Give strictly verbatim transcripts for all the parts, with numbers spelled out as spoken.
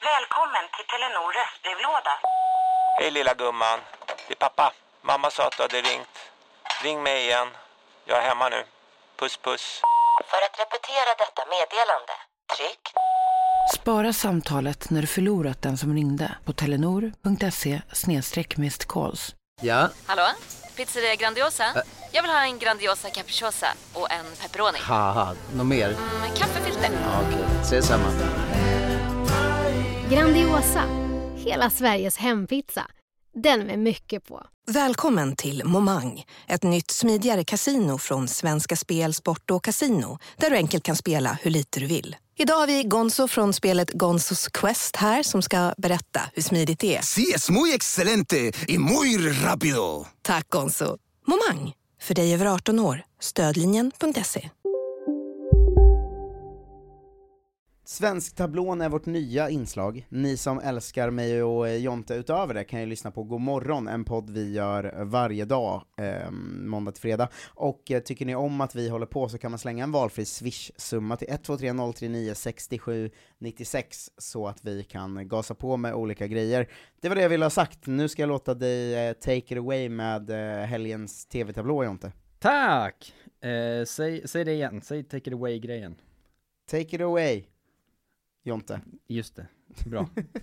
Välkommen till Telenor röstbrevlåda. Hej lilla gumman, det är pappa. Mamma sa att du hade ringt. Ring mig igen. Jag är hemma nu. Puss puss. För att repetera detta meddelande, tryck. Spara samtalet när du förlorat den som ringde på telenor.se snedstreck missed calls. Ja? Hallå? Pizzeria Grandiosa? Ä- Jag vill ha en Grandiosa capriciosa och en pepperoni. Haha, något mer? Mm, kaffefilter. Ja, okej, okay. Ses samma. Grandiosa, hela Sveriges hempizza. Den med mycket på. Välkommen till Momang, ett nytt smidigare kasino från Svenska Spel, Sport och Casino, där du enkelt kan spela hur lite du vill. Idag har vi Gonzo från spelet Gonzos Quest här som ska berätta hur smidigt det är. Sí, es muy excelente y muy rápido. Tack Gonzo. Momang, för dig över arton år. Stödlinjen punkt se. Svensktablån är vårt nya inslag. Ni som älskar mig och Jonte utöver det kan ju lyssna på God morgon, en podd vi gör varje dag, eh, måndag till fredag. Och eh, tycker ni om att vi håller på så kan man slänga en valfri Swish-summa till ett två tre noll tre nio sex sju nio sex så att vi kan gasa på med olika grejer. Det var det jag ville ha sagt. Nu ska jag låta dig eh, take it away med eh, helgens tv-tablå, Jonte. Tack! Eh, säg, säg det igen, säg take it away-grejen. Take it away, Jonte. Just det, bra.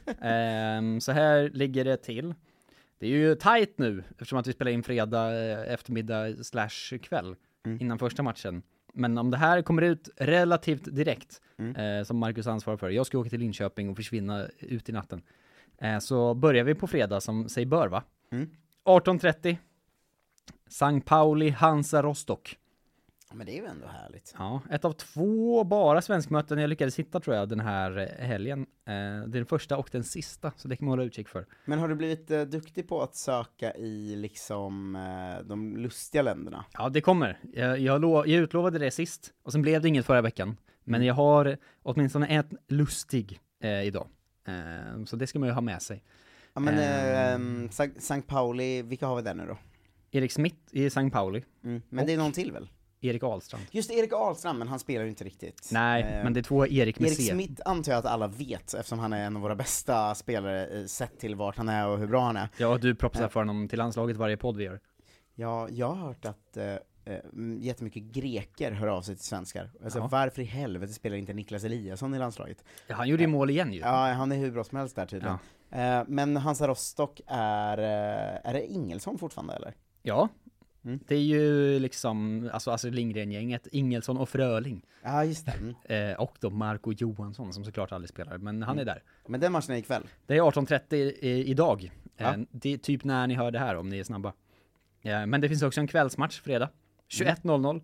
um, så här ligger det till. Det är ju tajt nu eftersom att vi spelar in fredag eftermiddag slash kväll mm. innan första matchen. Men om det här kommer ut relativt direkt mm. eh, som Marcus ansvarar för. Jag ska åka till Linköping och försvinna ut i natten. Eh, så börjar vi på fredag som sig bör, va? Mm. arton trettio Sankt Pauli Hansa Rostock. Men det är ju ändå härligt. Ja, ett av två bara svenskmöten jag lyckades hitta tror jag den här helgen. Eh, den första och den sista, så det kan man hålla utkik för. Men har du blivit eh, duktig på att söka i liksom eh, de lustiga länderna? Ja, det kommer. Jag, jag, lo- jag utlovade det sist och sen blev det inget förra veckan. Men mm. jag har åtminstone ett lustig eh, idag. Eh, så det ska man ju ha med sig. Ja, men eh, eh, Sankt Pauli, vilka har vi där nu då? Erik Smith i Sankt Pauli. Mm. Men och det är någon till väl? Erik Ahlstrand. Just Erik Ahlstrand, men han spelar ju inte riktigt. Nej, eh, men det är två Erik med Erik C. Smith antar jag att alla vet, eftersom han är en av våra bästa spelare sett till vart han är och hur bra han är. Ja, och du propsar för honom till landslaget varje podd vi gör. Ja, jag har hört att eh, jättemycket greker hör av sig till svenskar. Alltså, ja. Varför i helvete spelar inte Niklas Eliasson i landslaget? Ja, han gjorde ju mål igen ju. Ja, han är hur bra som helst där tydligen. Ja. Eh, men Hansa Rostock är, är det Ingelsson fortfarande eller? Ja. Mm. Det är ju liksom alltså, alltså Lindgren-gänget, Ingelsson och Fröling. Ja, just det. Mm. Eh, och då Marco Johansson som såklart aldrig spelar, men han mm. är där. Men den matchen är ikväll? Det är arton trettio i, idag. Ja. Eh, det är typ när ni hör det här om ni är snabba. Eh, men det finns också en kvällsmatch fredag. tjugoett noll noll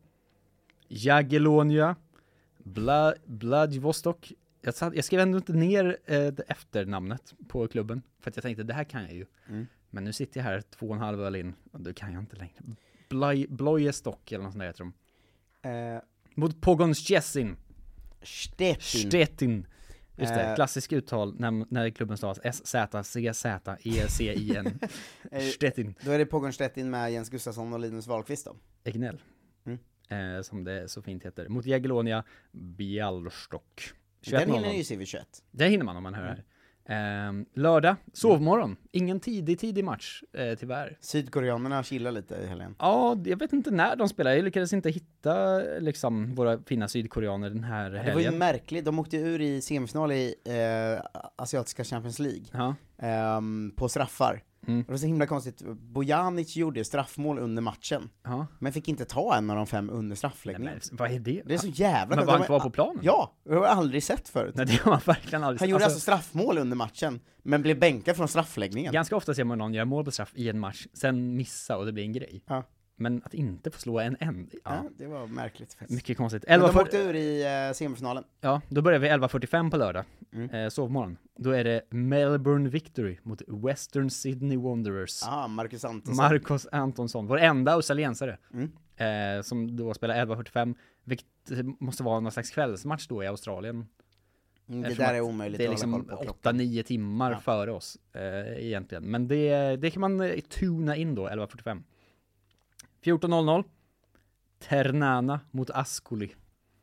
Jagiellonia Bla, Vladivostok. Jag, satt, jag skrev ändå inte ner eh, det efternamnet på klubben för att jag tänkte det här kan jag ju. Mm. Men nu sitter jag här två och en halv öl in och det kan jag inte längre. Bloj, Blojestock eller något sånt där heter de. Eh, Mot Pogonstjessin. Stettin. Stettin. Just det, eh, klassisk uttal när, när klubben stavas S Z C Z E C I N. Stettin. Då är det Pogonstjessin med Jens Gustafsson och Linus Wahlqvist då. Egnell. Mm. Eh, som det så fint heter. Mot Jagiellonia Bialystok. Den hinner ju se vid tjugoett. Det hinner man om man hör mm. här. Eh, lördag, sovmorgon. Ingen tidig, tidig match, eh, tyvärr. Sydkoreanerna chillar lite i helgen. Ja, jag vet inte när de spelar. Jag lyckades inte hitta liksom, våra fina sydkoreaner den här helgen. Det var ju märkligt. De åkte ur i semifinal i eh, Asiatiska Champions League. Eh, på straffar. Mm. Och det var så himla konstigt. Bojanic gjorde straffmål under matchen. Ja. Men fick inte ta en av de fem under straffläggningen. Nej, men vad är det? Det är så jävla... Men var han kvar på planen? Ja, det har jag aldrig sett förut. Nej, det har man verkligen aldrig sett. Han gjorde alltså... alltså straffmål under matchen, men blev bänkad från straffläggningen. Ganska ofta ser man någon göra mål på straff i en match, sen missa och det blir en grej. Ja. Men att inte få slå en en. Ja, ja det var märkligt faktiskt. Mycket konstigt. Men de åkte ur i uh, semifinalen. Ja, då börjar vi elva fyrtiofem på lördag. Mm. Eh, sovmorgon. Då är det Melbourne Victory mot Western Sydney Wanderers. Ah, Marcus Antonsson. Marcus Antonsson, vår enda australiensare. Mm. Eh, som då spelar elva fyrtiofem. Vilket måste vara någon slags kvällsmatch då i Australien. Mm, det där är omöjligt. Det är liksom åtta nio timmar ja. före oss eh, egentligen. Men det, det kan man eh, tuna in då, elva fyrtiofem. fjorton noll noll Ternana mot Ascoli.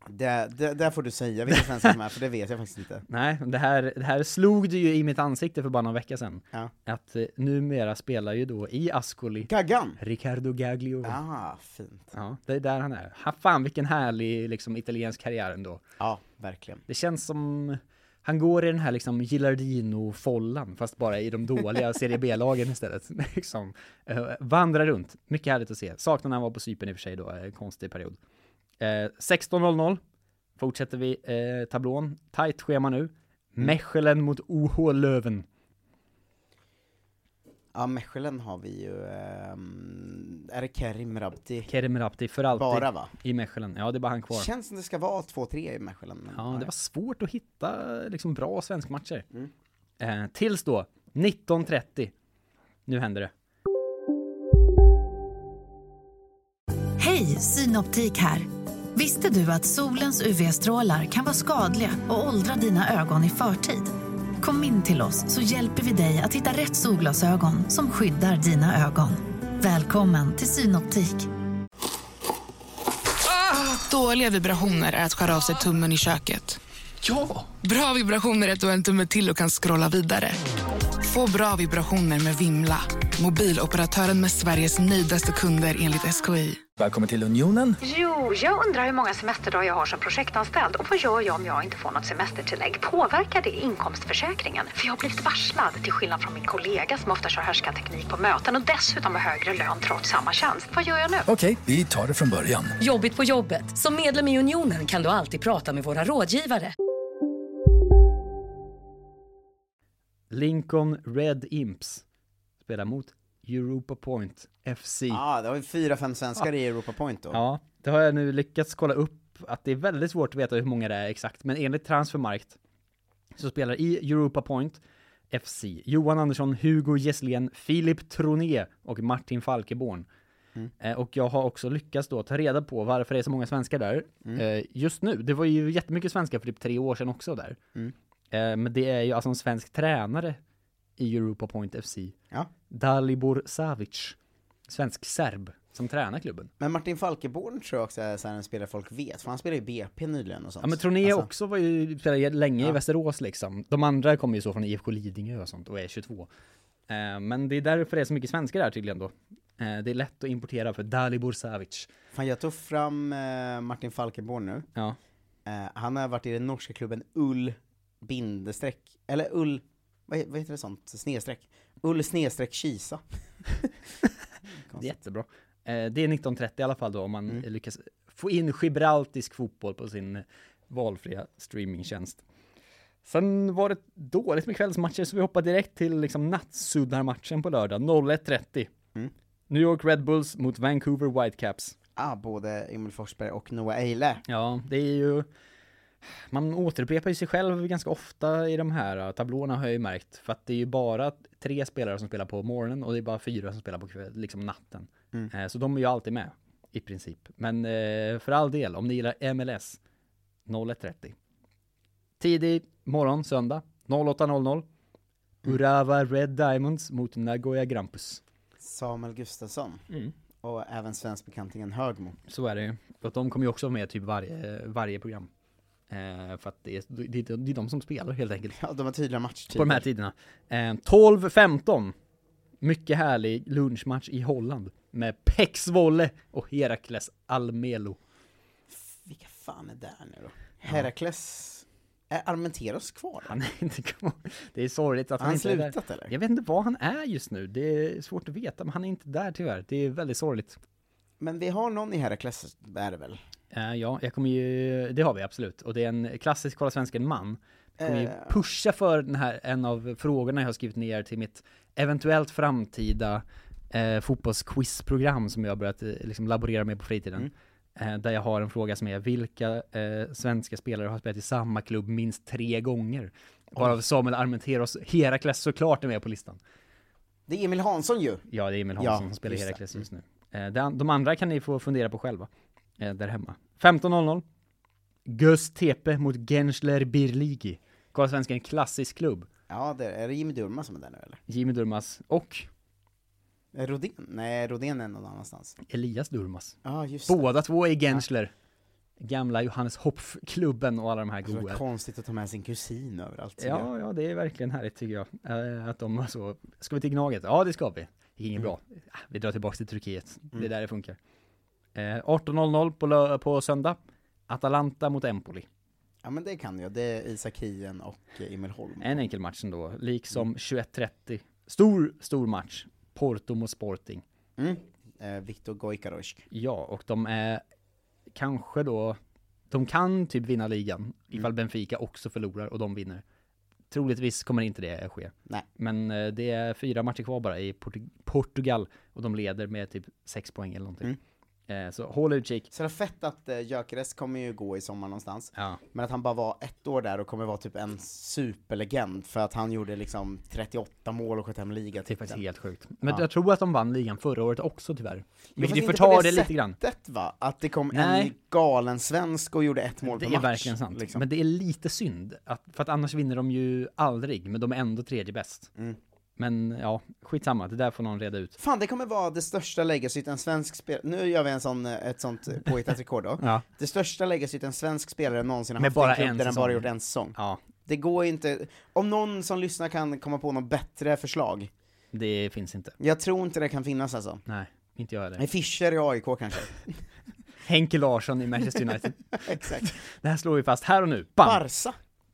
Det, det, där får du säga vilka svenskar som är, för det vet jag faktiskt inte. Nej, det här, det här slog du ju i mitt ansikte för bara några veckor sedan. Ja. Att eh, numera spelar ju då i Ascoli Gaggan! Riccardo Gaglio. Ah, fint. Ja, det är där han är. Ha, fan vilken härlig liksom, italiensk karriär ändå. Ja, verkligen. Det känns som han går i den här liksom Gilardino-follan, fast bara i de dåliga Serie B-lagen istället. liksom, eh, vandrar runt. Mycket härligt att se. Saknar när han var på Cypern i och för sig då, en konstig period. Eh, sexton noll noll fortsätter vi eh, tablån. Tight schema nu. Mm. Mechelen mot O H Löven. Ja, Mechelen har vi ju um, är det Kerim Rabti? Kerim Rabti för alltid. Bara, va? I Mechelen. Ja, det är bara han kvar. Känns som det ska vara två tre i Mechelen. Ja, det var svårt att hitta liksom bra svenska matcher. Mm. Eh, tills då nitton trettio. Nu händer det. Hej, Synoptik här. Visste du att solens U V-strålar kan vara skadliga och åldra dina ögon i förtid? Kom in till oss så hjälper vi dig att hitta rätt solglasögon som skyddar dina ögon. Välkommen till Synoptik. Ah, dåliga vibrationer är att skära av sig tummen i köket. Ja! Bra vibrationer är att du har en tumme till och kan scrolla vidare. Få bra vibrationer med Vimla. Mobiloperatören med Sveriges nöjdaste kunder enligt S K I. Välkommen till Unionen. Jo, jag undrar hur många semesterdagar jag har som projektanställd. Och vad gör jag om jag inte får något semestertillägg? Påverkar det inkomstförsäkringen? För jag har blivit varslad, till skillnad från min kollega som ofta kör härskarteknik på möten och dessutom har högre lön trots samma tjänst. Vad gör jag nu? Okej, vi tar det från början. Jobbigt på jobbet. Som medlem i Unionen kan du alltid prata med våra rådgivare. Lincoln Red Imps spelar mot Europa Point F C. Ja, ah, det har vi fyra, fem svenskar ja. i Europa Point då. Ja, det har jag nu lyckats kolla upp att det är väldigt svårt att veta hur många det är exakt. Men enligt Transfermarkt så spelar i Europa Point F C Johan Andersson, Hugo Gesslén, Filip Troné och Martin Falkeborn. Mm. Eh, och jag har också lyckats då ta reda på varför det är så många svenskar där. Mm. Eh, just nu, det var ju jättemycket svenskar för typ tre år sedan också där. Mm. Eh, men det är ju alltså en svensk tränare i Europa Point F C. Ja. Dalibor Savic, svensk serb, som tränar klubben. Men Martin Falkeborn tror jag också är så här en spelare folk vet, för han spelar ju B P nyligen och sånt. Ja, men Troné alltså. också var ju spelade länge ja. i Västerås liksom. De andra kommer ju så från I F K Lidingö och sånt och är tjugotvå. Eh, men det är därför det är så mycket svenskar där tydligen då. Eh, det är lätt att importera för Dalibor Savic. Fan, jag tog fram eh, Martin Falkeborn nu. Ja. Eh, han har varit i den norska klubben Ull bindestreck, eller Ull, vad, vad heter det sånt? Snedstreck. Ull snedstreck Kisa. Det är jättebra. Eh, det är nitton trettio i alla fall då om man mm. lyckas få in gibraltisk fotboll på sin valfria streamingtjänst. Sen var det dåligt med kvällsmatcher så vi hoppar direkt till liksom nattsuddarmatchen på lördag noll ett trettio. Mm. New York Red Bulls mot Vancouver Whitecaps. Ah, både Emil Forsberg och Noah Eile. Ja, det är ju man återupprepar ju sig själv ganska ofta i de här tablåerna har jag ju märkt. För att det är ju bara tre spelare som spelar på morgonen och det är bara fyra som spelar på kväll, liksom natten. Mm. Eh, så de är ju alltid med i princip. Men eh, för all del, om ni gillar M L S noll ett trettio. Tidig morgon, söndag noll åtta noll noll. Mm. Urawa Red Diamonds mot Nagoya Grampus. Samuel Gustafsson. Mm. Och även svensk bekantingen Högmo. Så är det ju. Och de kommer ju också med typ varje, varje program. Eh, för att det är, det, är, det är de som spelar helt enkelt. Ja, de har tydliga matchtider. På de här tiderna. Eh, tolv femton. Mycket härlig lunchmatch i Holland. Med Pex Volle och Herakles Almelo. Vilka fan är där nu då? Herakles... Är Armenteros kvar? Han är inte kvar. Det är sorgligt att han, han inte är där. Slutat, eller? Jag vet inte vad han är just nu. Det är svårt att veta, men han är inte där tyvärr. Det är väldigt sorgligt. Men vi har någon i Herakles, är det väl? Uh, ja, jag kommer ju... Det har vi absolut. Och det är en klassisk kolla svensken man. Jag kommer uh. ju pusha för den här, en av frågorna jag har skrivit ner till mitt eventuellt framtida uh, fotbollsquizprogram som jag har börjat uh, liksom laborera med på fritiden. Mm. Där jag har en fråga som är vilka eh, svenska spelare har spelat i samma klubb minst tre gånger. Varav Samuel Armenteros Herakles såklart är med på listan. Det är Emil Hansson ju. Ja, det är Emil Hansson ja, som spelar Herakles just nu. Eh, de andra kan ni få fundera på själva. Eh, där hemma. femton noll noll. Gös Tepe mot Gensler Birligi. Kolla svenska, en klassisk klubb. Ja, det är, är det Jimmy Durmaz som är där nu eller? Jimmy Durmaz och... Rodén? Nej, Rodén är någon annanstans. Elias Durmaz. Ja, ah, just Båda det. två är Gensler. gamla Johannes Hopf-klubben och alla de här alltså, goa. Det är konstigt att ta med sin kusin överallt. Ja, ja, det är verkligen härligt tycker jag. Äh, att de så, ska vi till Gnaget? Ja, det ska vi. Det är inget mm. bra. Vi drar tillbaka till Turkiet. Mm. Det är där det funkar. Eh, arton noll noll på, lö- på söndag. Atalanta mot Empoli. Ja, men det kan jag. Det är Isak Hien och Emil Holm. En enkel match ändå. Liksom mm. tjugoett trettio. Stor, stor match. Porto mot Sporting. Mm. Eh, Viktor Gojkarosk. Ja, och de är kanske då... De kan typ vinna ligan ifall mm. Benfica också förlorar och de vinner. Troligtvis kommer inte det ske. Nej. Men eh, det är fyra matcher kvar bara i Portu- Portugal och de leder med typ sex poäng eller någonting. Mm. Eh, så håll utkik. Så det är fett att eh, Gyökeres kommer ju gå i sommar någonstans. Ja. Men att han bara var ett år där och kommer vara typ en superlegend för att han gjorde liksom trettioåtta mål och sköt hem liga. Det är faktiskt helt sjukt. Men ja. Jag tror att de vann ligan förra året också tyvärr. Men det förtar det, det lite grann. Sättet, va? Att det kom Nej. en galen svensk och gjorde ett mål det på match. Det är verkligen sant. Liksom. Men det är lite synd. Att, för att annars vinner de ju aldrig. Men de är ändå tredje bäst. Mm. Men ja, skitsamma, det där får någon reda ut. Fan, det kommer vara det största legacyt en svensk spelare. Nu gör vi en sån, ett sånt påhittat rekord då. Ja. Det största legacyt en svensk spelare någonsin har med haft bara en klubb en där den säsong. bara gjort en säsong. Ja. Det går inte. Om någon som lyssnar kan komma på något bättre förslag. Det finns inte. Jag tror inte det kan finnas alltså. Nej, inte jag heller. Nej, Fischer i A I K kanske. Henke Larsson i Manchester United. Exakt. Det här slår vi fast här och nu. Bam! Barca.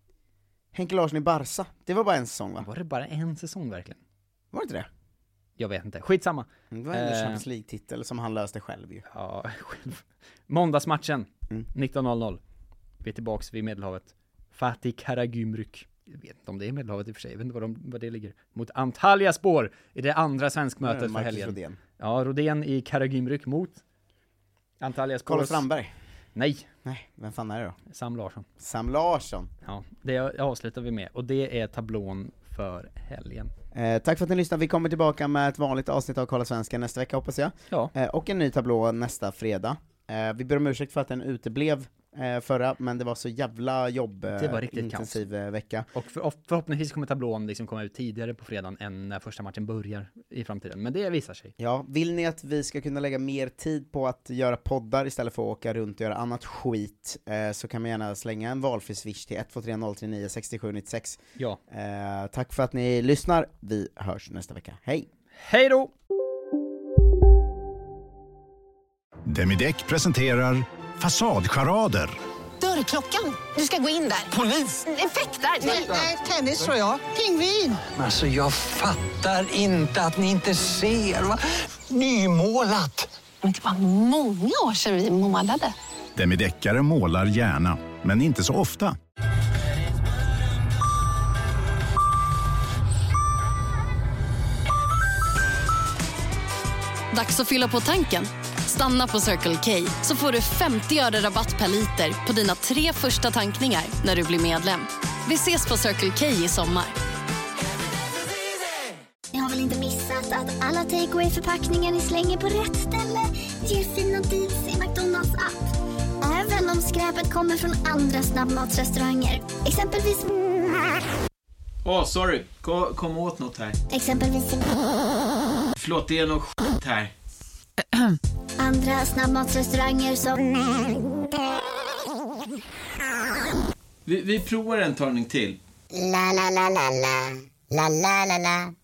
Henke Larsson i Barca. Det var bara en säsong, va? Var det bara en säsong verkligen? Var det inte det? Jag vet inte. Skitsamma. Det var en uh, Champions League-titel som han löste själv ju. Ja, själv. Måndagsmatchen. Mm. nitton noll noll. Vi är tillbaks vid Medelhavet. Fatih Karagümrük. Jag vet inte om det är Medelhavet i och för sig. Jag vet inte var, de, var det ligger. Mot Antalyaspor i det andra svenskmötet för helgen. Rodén. Ja, Rodén i Karagümrük mot Antalyaspor. Carlos Strandberg. Nej. Nej, vem fan är det då? Sam Larsson. Sam Larsson. Ja, det avslutar vi med. Och det är tablån för helgen. Eh, tack för att ni lyssnade. Vi kommer tillbaka med ett vanligt avsnitt av Kolla Svenska nästa vecka, hoppas jag. Ja. Eh, och en ny tablå nästa fredag. Eh, vi ber om ursäkt för att den uteblev eh, förra, men det var så jävla jobb eh, det var riktigt intensiv kaos. vecka. Och för, förhoppningsvis kommer tablån liksom komma ut tidigare på fredagen än när första matchen börjar i framtiden. Men det visar sig. Ja, vill ni att vi ska kunna lägga mer tid på att göra poddar istället för att åka runt och göra annat skit, eh, så kan man gärna slänga en valfri swish till ett två tre noll tre nio sex sju nio sex. Ja. Eh, tack för att ni lyssnar. Vi hörs nästa vecka. Hej! Hej då! Demideck presenterar Fasadcharader. Dörrklockan. Du ska gå in där. Polis? Effektar? Nej, tennis tror jag. Pingvin. Alltså jag fattar inte att ni inte ser. Va? Nymålat. Men det var många år sedan vi målade. Demideckare målar gärna, men inte så ofta. Dags att fylla på tanken. Stanna på Circle K så får du femtio öre rabatt per liter på dina tre första tankningar när du blir medlem. Vi ses på Circle K i sommar. Ni har väl inte missat att alla takeaway förpackningar ni slänger på rätt ställe ger fina deals i McDonalds app. Även om skräpet kommer från andra snabbmatsrestauranger. Exempelvis... Åh, oh, sorry. Kom, kom åt något här. Exempelvis... Förlåt, det är något skit här. Andra snabbmatsrestauranger som... Vi, vi provar en talning till. La la la la la. La la la la.